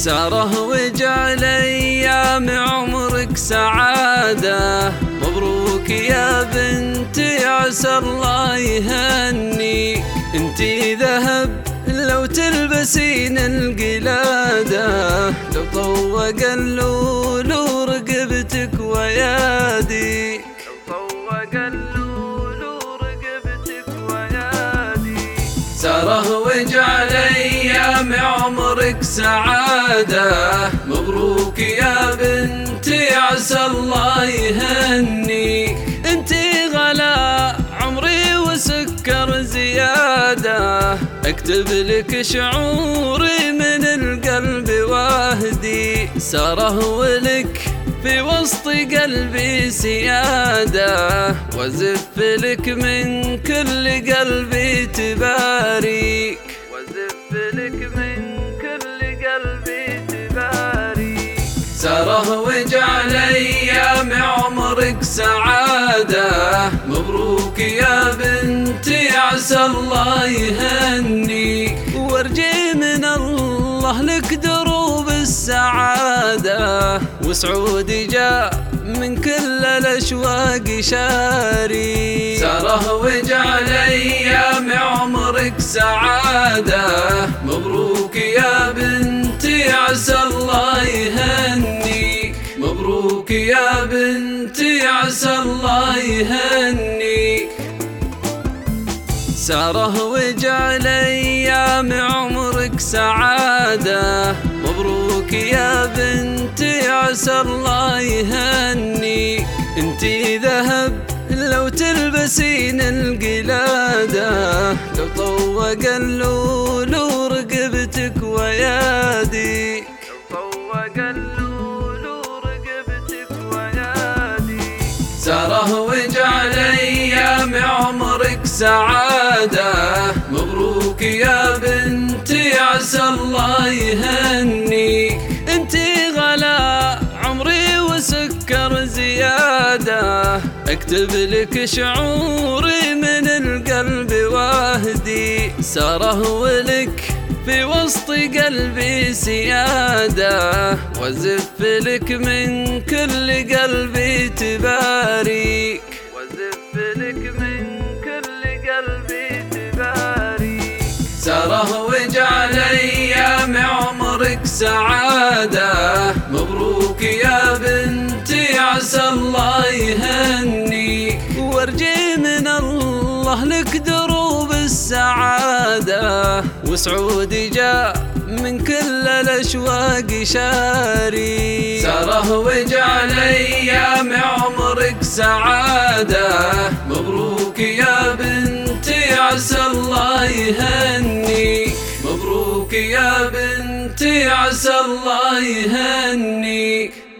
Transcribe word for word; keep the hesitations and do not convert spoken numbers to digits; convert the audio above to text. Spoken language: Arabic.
ساره واجعل ايام عمرك سعاده، مبروك يا بنتي عسى الله يهنيك. انتي ذهب لو تلبسين القلاده، لو طوق اللولو رقبتك وياديك، لو طوق اللولو رقبتك وياديك. ساره واجعل ايام عمرك سعاده، مبروك يا بنتي عسى الله يهنيك. انتي غلا عمري وسكر زياده، اكتب لك شعوري من القلب واهدي. ساره ولك في وسط قلبي سياده، وازف لك من كل قلبي تباريك، وازف لك من كل قلبي تباريك. ساره واجعل ايام عمرك سعاده، مبروك يا بنتي عسى الله يهنيك. وارجي من الله لك دروب السعاده، وسعودي جاء من كل الاشواق شاري. ساره واجعل ايام عمرك سعاده، مبروك يا بنتي عسى الله يهنيك. مبروك يا بنتي عسى الله يهنيك. ساره واجعل ايام عمرك سعاده، مبروك يا بنتي عسى الله يهنيك. انتي ذهب لو تلبسين القلاده، لو طوق اللولو رقبتك وياديك، لو طوق اللولو رقبتك وياديك. ساره واجعل ايام عمرك سعاده، مبروك يا بنتي عسى الله يهنيك. انتي غلا عمري وسكر زياده، اكتب لك شعوري من القلب واهدي. ساره ولك في وسط قلبي سياده، وازف لك من كل قلبي تباريك، وازف لك من كل قلبي تباريك. ساره واجعل ايام عمرك سعاده، مبروك يا بنتي عسى الله يهنيك. وارجي من الله لك دروب السعاده، وسعودي جاء من كل الاشواق شاري. ساره واجعل ايام عمرك سعاده، مبروك يا بنتي عسى الله يهنيك. مبروك يا بنتي عسى الله يهنيك.